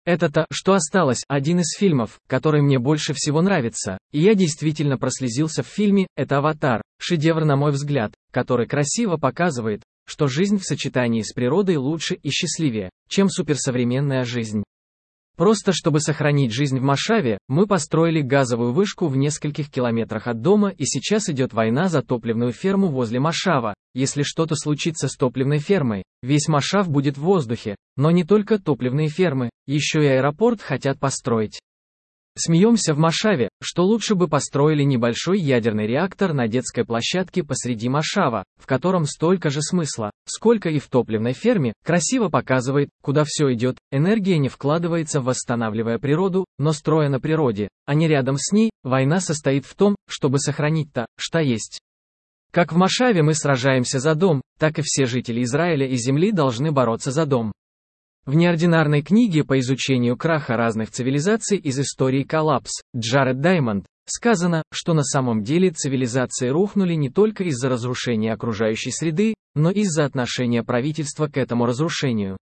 Это-то, что осталось, один из фильмов, который мне больше всего нравится, и я действительно прослезился в фильме, это «Аватар», шедевр на мой взгляд, который красиво показывает, что жизнь в сочетании с природой лучше и счастливее, чем суперсовременная жизнь. Просто чтобы сохранить жизнь в Машаве, мы построили газовую вышку в нескольких километрах от дома, и сейчас идет война за топливную ферму возле Машава. Если что-то случится с топливной фермой, весь Машав будет в воздухе, но не только топливные фермы, еще и аэропорт хотят построить. Смеемся в Машаве, что лучше бы построили небольшой ядерный реактор на детской площадке посреди Машава, в котором столько же смысла, сколько и в топливной ферме, красиво показывает, куда все идет, энергия не вкладывается в восстанавливая природу, но строя на природе, а не рядом с ней, война состоит в том, чтобы сохранить то, что есть. Как в Машаве мы сражаемся за дом, так и все жители Израиля и Земли должны бороться за дом. В неординарной книге по изучению краха разных цивилизаций из истории «Коллапс» Джаред Даймонд сказано, что на самом деле цивилизации рухнули не только из-за разрушения окружающей среды, но и из-за отношения правительства к этому разрушению.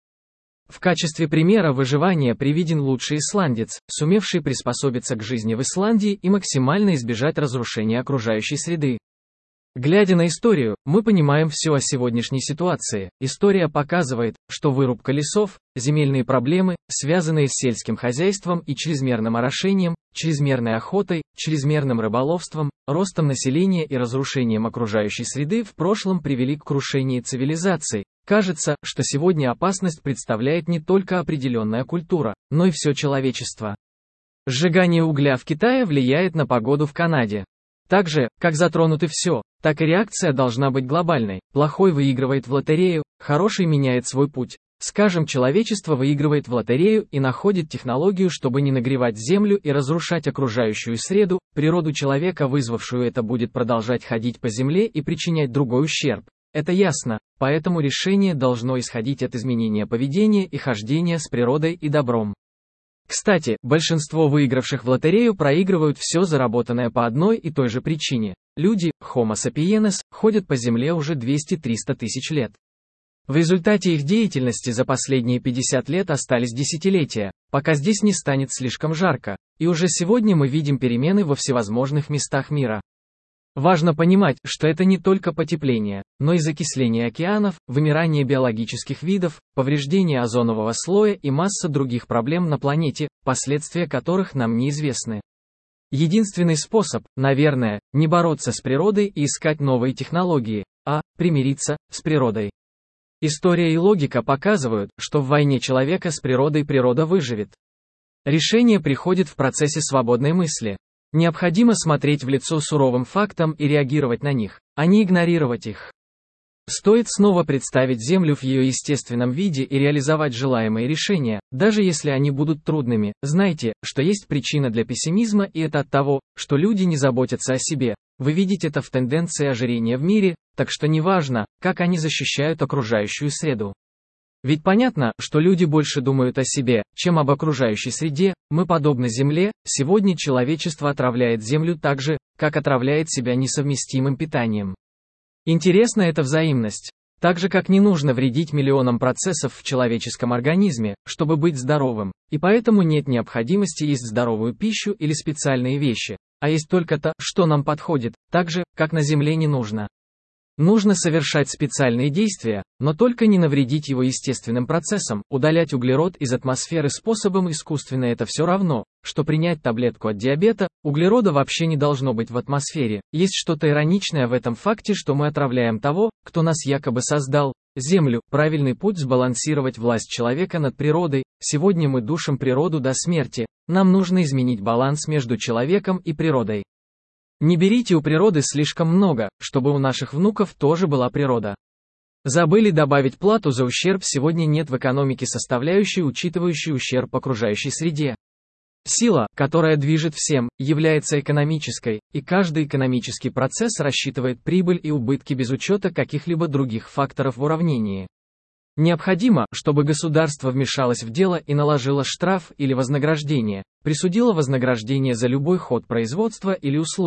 В качестве примера выживания приведен лучший исландец, сумевший приспособиться к жизни в Исландии и максимально избежать разрушения окружающей среды. Глядя на историю, мы понимаем все о сегодняшней ситуации. История показывает, что вырубка лесов, земельные проблемы, связанные с сельским хозяйством и чрезмерным орошением, чрезмерной охотой, чрезмерным рыболовством, ростом населения и разрушением окружающей среды в прошлом привели к крушению цивилизаций. Кажется, что сегодня опасность представляет не только определенная культура, но и все человечество. Сжигание угля в Китае влияет на погоду в Канаде. Так же, как затронуты все, так и реакция должна быть глобальной. Плохой выигрывает в лотерею, хороший меняет свой путь. Скажем, человечество выигрывает в лотерею и находит технологию, чтобы не нагревать землю и разрушать окружающую среду, природу человека, вызвавшую это, будет продолжать ходить по земле и причинять другой ущерб. Это ясно, поэтому решение должно исходить от изменения поведения и хождения с природой и добром. Кстати, большинство выигравших в лотерею проигрывают все заработанное по одной и той же причине. Люди, Homo sapiens, ходят по Земле уже 200-300 тысяч лет. В результате их деятельности за последние 50 лет остались десятилетия, пока здесь не станет слишком жарко, и уже сегодня мы видим перемены во всевозможных местах мира. Важно понимать, что это не только потепление, но и закисление океанов, вымирание биологических видов, повреждение озонового слоя и масса других проблем на планете, последствия которых нам неизвестны. Единственный способ, наверное, не бороться с природой и искать новые технологии, а примириться с природой. История и логика показывают, что в войне человека с природой природа выживет. Решение приходит в процессе свободной мысли. Необходимо смотреть в лицо суровым фактам и реагировать на них, а не игнорировать их. Стоит снова представить Землю в ее естественном виде и реализовать желаемые решения, даже если они будут трудными. Знайте, что есть причина для пессимизма, и это от того, что люди не заботятся о себе. Вы видите это в тенденции ожирения в мире, так что неважно, как они защищают окружающую среду. Ведь понятно, что люди больше думают о себе, чем об окружающей среде. Мы подобны Земле. Сегодня человечество отравляет Землю так же, как отравляет себя несовместимым питанием. Интересна эта взаимность. Так же, как не нужно вредить миллионам процессов в человеческом организме, чтобы быть здоровым, и поэтому нет необходимости есть здоровую пищу или специальные вещи, а есть только то, что нам подходит, так же, как на Земле не нужно. Нужно совершать специальные действия, но только не навредить его естественным процессам. Удалять углерод из атмосферы способом искусственно — это все равно, что принять таблетку от диабета. Углерода вообще не должно быть в атмосфере. Есть что-то ироничное в этом факте, что мы отравляем того, кто нас якобы создал, Землю. Правильный путь — сбалансировать власть человека над природой. Сегодня мы душим природу до смерти. Нам нужно изменить баланс между человеком и природой. Не берите у природы слишком много, чтобы у наших внуков тоже была природа. Забыли добавить плату за ущерб. Сегодня нет в экономике составляющей, учитывающей ущерб окружающей среде. Сила, которая движет всем, является экономической, и каждый экономический процесс рассчитывает прибыль и убытки без учета каких-либо других факторов в уравнении. Необходимо, чтобы государство вмешалось в дело и наложило штраф или вознаграждение, присудило вознаграждение за любой ход производства или услуги.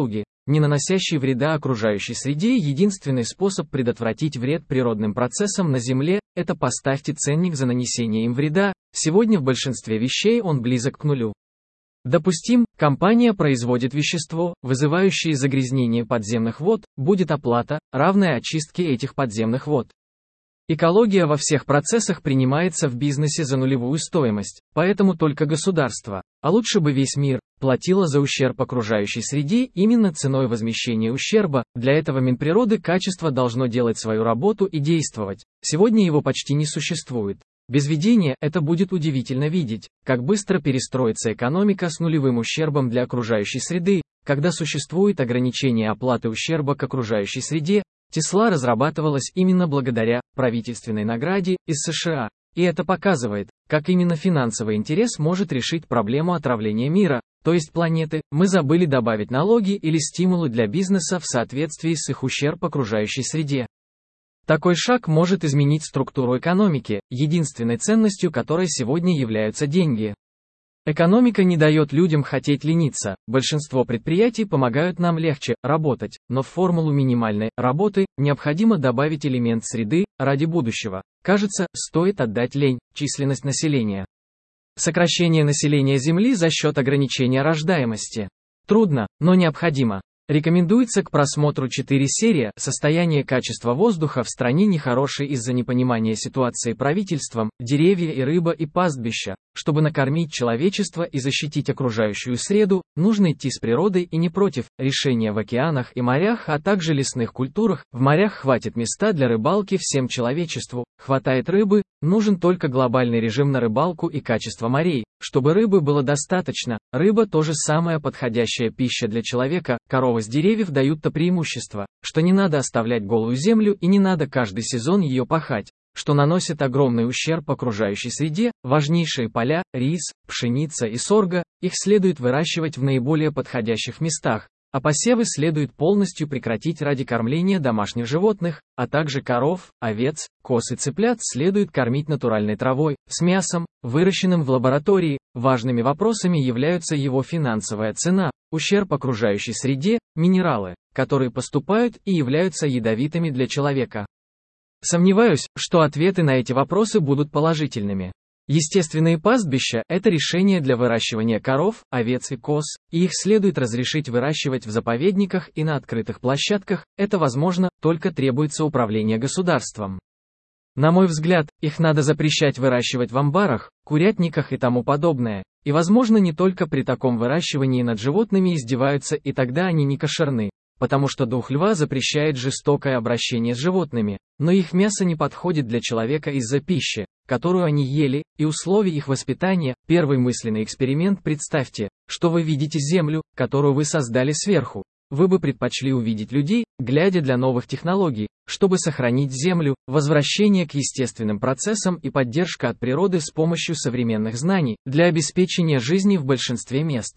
не наносящий вреда окружающей среде. Единственный способ предотвратить вред природным процессам на Земле – это поставьте ценник за нанесение им вреда. Сегодня в большинстве вещей он близок к нулю. Допустим, компания производит вещество, вызывающее загрязнение подземных вод, будет оплата, равная очистке этих подземных вод. Экология во всех процессах принимается в бизнесе за нулевую стоимость, поэтому только государство, а лучше бы весь мир, платило за ущерб окружающей среде именно ценой возмещения ущерба. Для этого Минприроды качество должно делать свою работу и действовать. Сегодня его почти не существует. Без ведения это будет удивительно видеть, как быстро перестроится экономика с нулевым ущербом для окружающей среды, когда существует ограничение оплаты ущерба к окружающей среде. Тесла разрабатывалась именно благодаря правительственной награде из США, и это показывает, как именно финансовый интерес может решить проблему отравления мира, то есть планеты. Мы забыли добавить налоги или стимулы для бизнеса в соответствии с их ущерб окружающей среде. Такой шаг может изменить структуру экономики, единственной ценностью которой сегодня являются деньги. Экономика не дает людям хотеть лениться, большинство предприятий помогают нам легче работать, но в формулу минимальной работы необходимо добавить элемент среды ради будущего. Кажется, стоит отдать лень, численность населения. Сокращение населения Земли за счет ограничения рождаемости. Трудно, но необходимо. Рекомендуется к просмотру 4 серии «Состояние качества воздуха в стране нехорошее из-за непонимания ситуации правительством, деревья и рыба и пастбища». Чтобы накормить человечество и защитить окружающую среду, нужно идти с природой и не против. Решения в океанах и морях, а также лесных культурах. В морях хватит места для рыбалки всем человечеству, хватает рыбы, нужен только глобальный режим на рыбалку и качество морей. Чтобы рыбы было достаточно, рыба тоже самая подходящая пища для человека. Коровы с деревьев дают-то преимущество, что не надо оставлять голую землю и не надо каждый сезон ее пахать, что наносит огромный ущерб окружающей среде. Важнейшие поля, рис, пшеница и сорго, их следует выращивать в наиболее подходящих местах, а посевы следует полностью прекратить ради кормления домашних животных, а также коров, овец, коз и цыплят следует кормить натуральной травой, с мясом, выращенным в лаборатории. Важными вопросами являются его финансовая цена, ущерб окружающей среде, минералы, которые поступают и являются ядовитыми для человека. Сомневаюсь, что ответы на эти вопросы будут положительными. Естественные пастбища – это решение для выращивания коров, овец и коз, и их следует разрешить выращивать в заповедниках и на открытых площадках. Это возможно, только требуется управление государством. На мой взгляд, их надо запрещать выращивать в амбарах, курятниках и тому подобное. И возможно, не только при таком выращивании над животными издеваются, и тогда они не кошерны, потому что дух льва запрещает жестокое обращение с животными, но их мясо не подходит для человека из-за пищи, которую они ели, и условий их воспитания. Первый мысленный эксперимент: представьте, что вы видите Землю, которую вы создали сверху. Вы бы предпочли увидеть людей, глядя для новых технологий, чтобы сохранить Землю, возвращение к естественным процессам и поддержка от природы с помощью современных знаний, для обеспечения жизни в большинстве мест.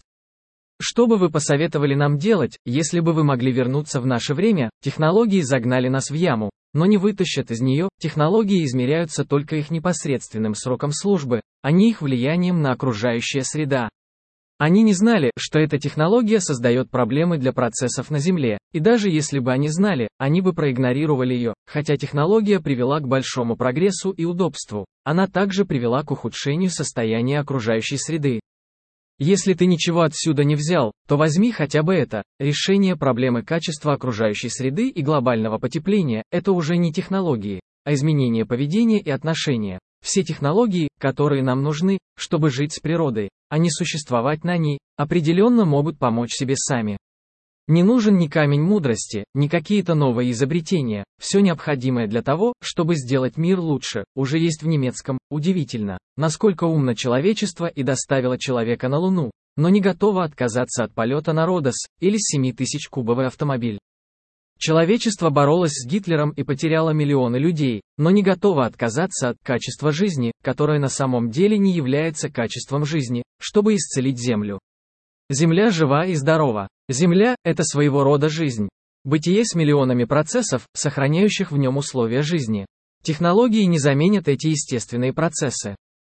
Что бы вы посоветовали нам делать, если бы вы могли вернуться в наше время? Технологии загнали нас в яму, но не вытащат из нее. Технологии измеряются только их непосредственным сроком службы, а не их влиянием на окружающая среда. Они не знали, что эта технология создает проблемы для процессов на Земле, и даже если бы они знали, они бы проигнорировали ее. Хотя технология привела к большому прогрессу и удобству, она также привела к ухудшению состояния окружающей среды. Если ты ничего отсюда не взял, то возьми хотя бы это. Решение проблемы качества окружающей среды и глобального потепления – это уже не технологии, а изменение поведения и отношения. Все технологии, которые нам нужны, чтобы жить с природой, а не существовать на ней, определенно могут помочь себе сами. Не нужен ни камень мудрости, ни какие-то новые изобретения. Все необходимое для того, чтобы сделать мир лучше, уже есть в немецком. Удивительно, насколько умно человечество и доставило человека на Луну, но не готово отказаться от полета на Родос или 7000-кубовый автомобиль. Человечество боролось с Гитлером и потеряло миллионы людей, но не готово отказаться от качества жизни, которое на самом деле не является качеством жизни, чтобы исцелить Землю. Земля жива и здорова. Земля – это своего рода жизнь. Бытие с миллионами процессов, сохраняющих в нем условия жизни. Технологии не заменят эти естественные процессы.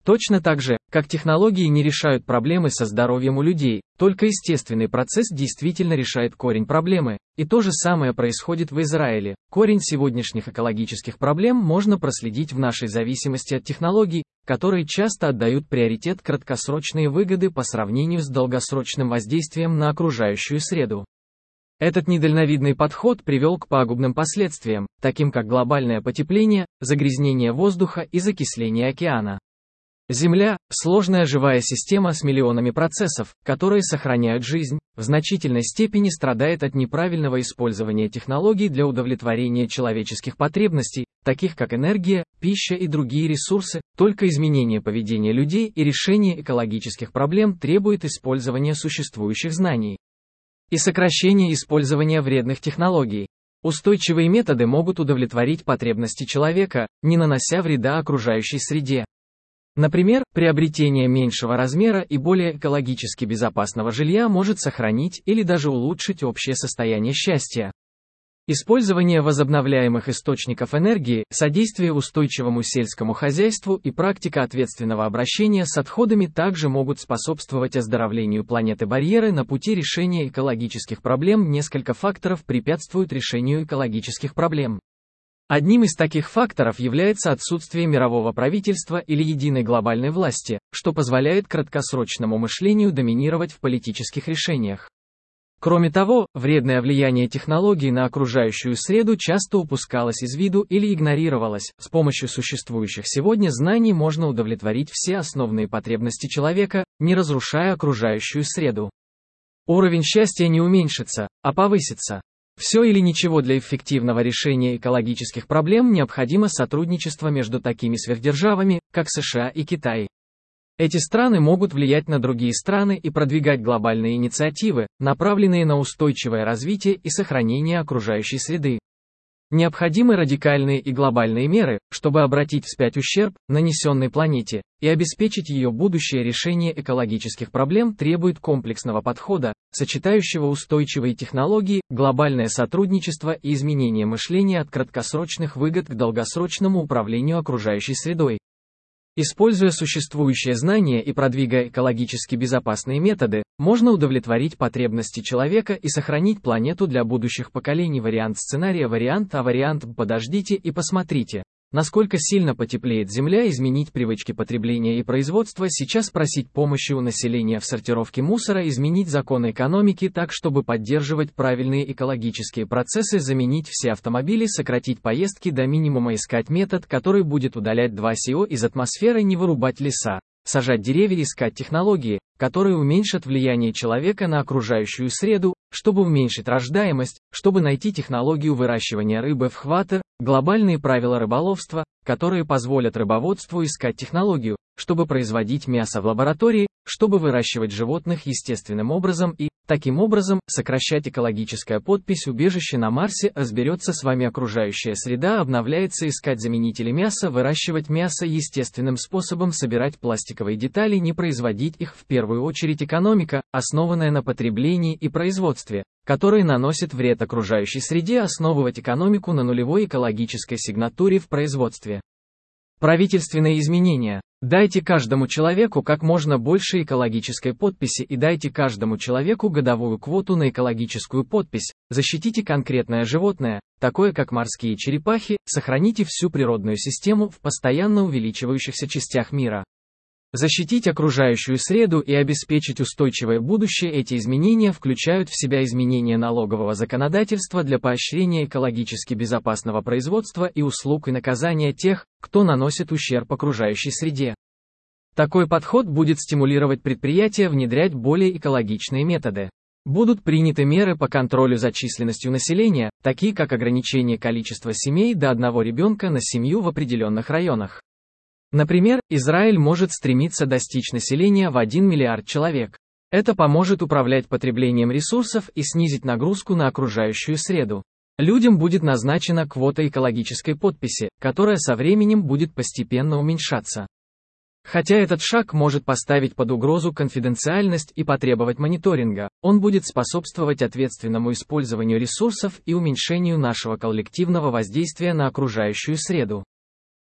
Точно так же, как технологии не решают проблемы со здоровьем у людей, только естественный процесс действительно решает корень проблемы. И то же самое происходит в Израиле. Корень сегодняшних экологических проблем можно проследить в нашей зависимости от технологий, которые часто отдают приоритет краткосрочные выгоды по сравнению с долгосрочным воздействием на окружающую среду. Этот недальновидный подход привел к пагубным последствиям, таким как глобальное потепление, загрязнение воздуха и закисление океана. Земля – сложная живая система с миллионами процессов, которые сохраняют жизнь, в значительной степени страдает от неправильного использования технологий для удовлетворения человеческих потребностей, таких как энергия, пища и другие ресурсы. Только изменение поведения людей и решение экологических проблем требует использования существующих знаний и сокращения использования вредных технологий. Устойчивые методы могут удовлетворить потребности человека, не нанося вреда окружающей среде. Например, приобретение меньшего размера и более экологически безопасного жилья может сохранить или даже улучшить общее состояние счастья. Использование возобновляемых источников энергии, содействие устойчивому сельскому хозяйству и практика ответственного обращения с отходами также могут способствовать оздоровлению планеты. Барьеры на пути решения экологических проблем. Несколько факторов препятствуют решению экологических проблем. Одним из таких факторов является отсутствие мирового правительства или единой глобальной власти, что позволяет краткосрочному мышлению доминировать в политических решениях. Кроме того, вредное влияние технологий на окружающую среду часто упускалось из виду или игнорировалось. С помощью существующих сегодня знаний можно удовлетворить все основные потребности человека, не разрушая окружающую среду. Уровень счастья не уменьшится, а повысится. Все или ничего. Для эффективного решения экологических проблем необходимо сотрудничество между такими сверхдержавами, как США и Китай. Эти страны могут влиять на другие страны и продвигать глобальные инициативы, направленные на устойчивое развитие и сохранение окружающей среды. Необходимы радикальные и глобальные меры, чтобы обратить вспять ущерб, нанесенный планете, и обеспечить ее будущее. Решение экологических проблем требует комплексного подхода, сочетающего устойчивые технологии, глобальное сотрудничество и изменение мышления от краткосрочных выгод к долгосрочному управлению окружающей средой. Используя существующие знания и продвигая экологически безопасные методы, можно удовлетворить потребности человека и сохранить планету для будущих поколений. Вариант сценария. Вариант А. Вариант Б. Подождите и посмотрите, насколько сильно потеплеет Земля. Изменить привычки потребления и производства. Сейчас просить помощи у населения в сортировке мусора. Изменить законы экономики так, чтобы поддерживать правильные экологические процессы. Заменить все автомобили. Сократить поездки до минимума. Искать метод, который будет удалять СО2 из атмосферы. Не вырубать леса. Сажать деревья. Искать технологии, которые уменьшат влияние человека на окружающую среду, чтобы уменьшить рождаемость, чтобы найти технологию выращивания рыбы в хватер, глобальные правила рыболовства, которые позволят рыбоводству искать технологию, чтобы производить мясо в лаборатории, чтобы выращивать животных естественным образом и, таким образом, сокращать. Экологическая подпись. Убежище на Марсе. Разберется с вами окружающая среда. Обновляется. Искать заменители мяса. Выращивать мясо естественным способом. Собирать пластиковые детали. Не производить их. В первую очередь экономика, основанная на потреблении и производстве, которые наносят вред окружающей среде. Основывать экономику на нулевой экологической сигнатуре в производстве. Правительственные изменения. Дайте каждому человеку как можно больше экологической подписи и дайте каждому человеку годовую квоту на экологическую подпись. Защитите конкретное животное, такое как морские черепахи, сохраните всю природную систему в постоянно увеличивающихся частях мира. Защитить окружающую среду и обеспечить устойчивое будущее. Эти изменения включают в себя изменение налогового законодательства для поощрения экологически безопасного производства и услуг и наказания тех, кто наносит ущерб окружающей среде. Такой подход будет стимулировать предприятия внедрять более экологичные методы. Будут приняты меры по контролю за численностью населения, такие как ограничение количества семей до одного ребенка на семью в определенных районах. Например, Израиль может стремиться достичь населения в 1 миллиард человек. Это поможет управлять потреблением ресурсов и снизить нагрузку на окружающую среду. Людям будет назначена квота экологической подписи, которая со временем будет постепенно уменьшаться. Хотя этот шаг может поставить под угрозу конфиденциальность и потребовать мониторинга, он будет способствовать ответственному использованию ресурсов и уменьшению нашего коллективного воздействия на окружающую среду.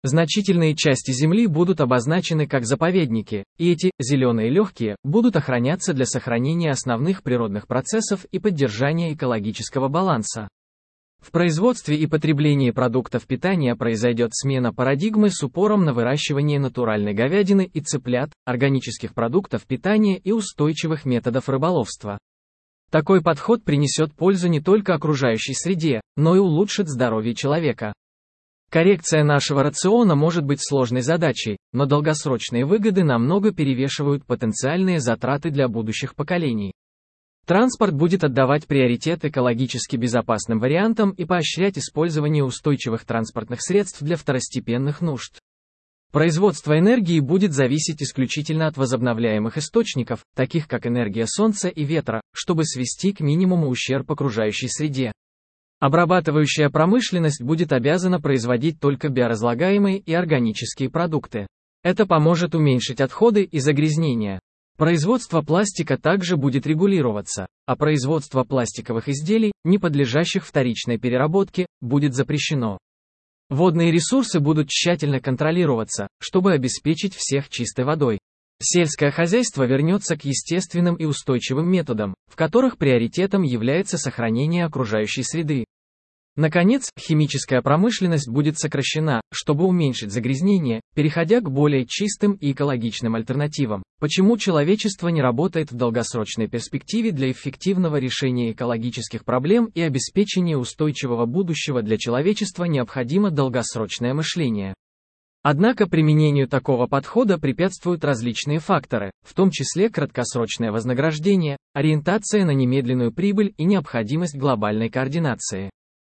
Значительные части Земли будут обозначены как заповедники, и эти «зеленые легкие» будут охраняться для сохранения основных природных процессов и поддержания экологического баланса. В производстве и потреблении продуктов питания произойдет смена парадигмы с упором на выращивание натуральной говядины и цыплят, органических продуктов питания и устойчивых методов рыболовства. Такой подход принесет пользу не только окружающей среде, но и улучшит здоровье человека. Коррекция нашего рациона может быть сложной задачей, но долгосрочные выгоды намного перевешивают потенциальные затраты для будущих поколений. Транспорт будет отдавать приоритет экологически безопасным вариантам и поощрять использование устойчивых транспортных средств для второстепенных нужд. Производство энергии будет зависеть исключительно от возобновляемых источников, таких как энергия солнца и ветра, чтобы свести к минимуму ущерб окружающей среде. Обрабатывающая промышленность будет обязана производить только биоразлагаемые и органические продукты. Это поможет уменьшить отходы и загрязнения. Производство пластика также будет регулироваться, а производство пластиковых изделий, не подлежащих вторичной переработке, будет запрещено. Водные ресурсы будут тщательно контролироваться, чтобы обеспечить всех чистой водой. Сельское хозяйство вернется к естественным и устойчивым методам, в которых приоритетом является сохранение окружающей среды. Наконец, химическая промышленность будет сокращена, чтобы уменьшить загрязнение, переходя к более чистым и экологичным альтернативам. Почему человечество не работает в долгосрочной перспективе для эффективного решения экологических проблем и обеспечения устойчивого будущего для человечества необходимо долгосрочное мышление. Однако применению такого подхода препятствуют различные факторы, в том числе краткосрочное вознаграждение, ориентация на немедленную прибыль и необходимость глобальной координации.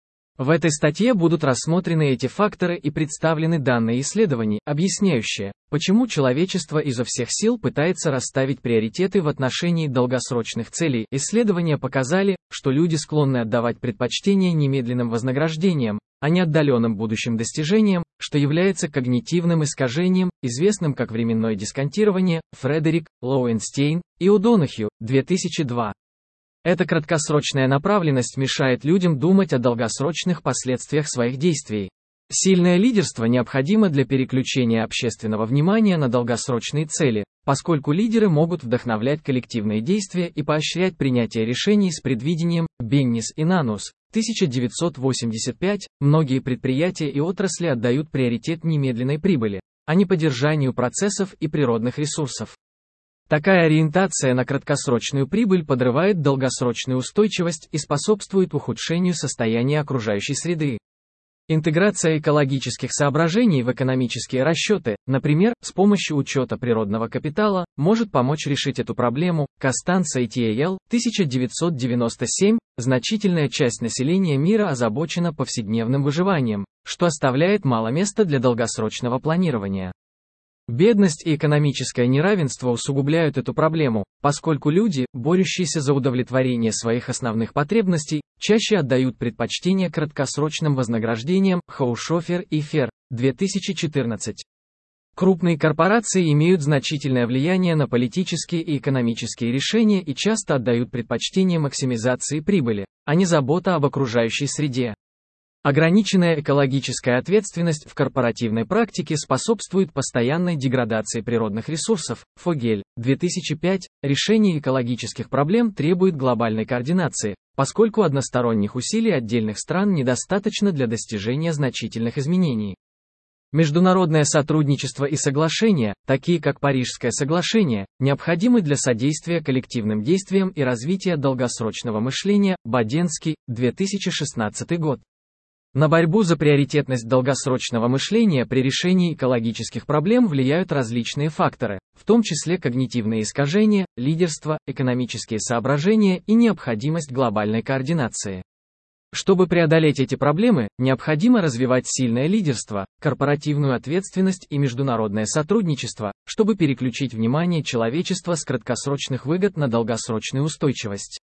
В этой статье будут рассмотрены эти факторы и представлены данные исследований, объясняющие, почему человечество изо всех сил пытается расставить приоритеты в отношении долгосрочных целей. Исследования показали, что люди склонны отдавать предпочтение немедленным вознаграждениям, а не отдаленным будущим достижениям, что является когнитивным искажением, известным как временное дисконтирование. Фредерик Лоуэнстейн и О'Донохью, 2002. Эта краткосрочная направленность мешает людям думать о долгосрочных последствиях своих действий. Сильное лидерство необходимо для переключения общественного внимания на долгосрочные цели, поскольку лидеры могут вдохновлять коллективные действия и поощрять принятие решений с предвидением. Беннис и Нанус, 1985. Многие предприятия и отрасли отдают приоритет немедленной прибыли, а не поддержанию процессов и природных ресурсов. Такая ориентация на краткосрочную прибыль подрывает долгосрочную устойчивость и способствует ухудшению состояния окружающей среды. Интеграция экологических соображений в экономические расчеты, например, с помощью учета природного капитала, может помочь решить эту проблему. Костанца и Тиэл, 1997. Значительная часть населения мира озабочена повседневным выживанием, что оставляет мало места для долгосрочного планирования. Бедность и экономическое неравенство усугубляют эту проблему, поскольку люди, борющиеся за удовлетворение своих основных потребностей, чаще отдают предпочтение краткосрочным вознаграждениям. Хаушофер и Фер, 2014. Крупные корпорации имеют значительное влияние на политические и экономические решения и часто отдают предпочтение максимизации прибыли, а не забота об окружающей среде. Ограниченная экологическая ответственность в корпоративной практике способствует постоянной деградации природных ресурсов. Фогель, 2005. Решение экологических проблем требует глобальной координации, поскольку односторонних усилий отдельных стран недостаточно для достижения значительных изменений. Международное сотрудничество и соглашения, такие как Парижское соглашение, необходимы для содействия коллективным действиям и развития долгосрочного мышления. Боденский, 2016 год. На борьбу за приоритетность долгосрочного мышления при решении экологических проблем влияют различные факторы, в том числе когнитивные искажения, лидерство, экономические соображения и необходимость глобальной координации. Чтобы преодолеть эти проблемы, необходимо развивать сильное лидерство, корпоративную ответственность и международное сотрудничество, чтобы переключить внимание человечества с краткосрочных выгод на долгосрочную устойчивость.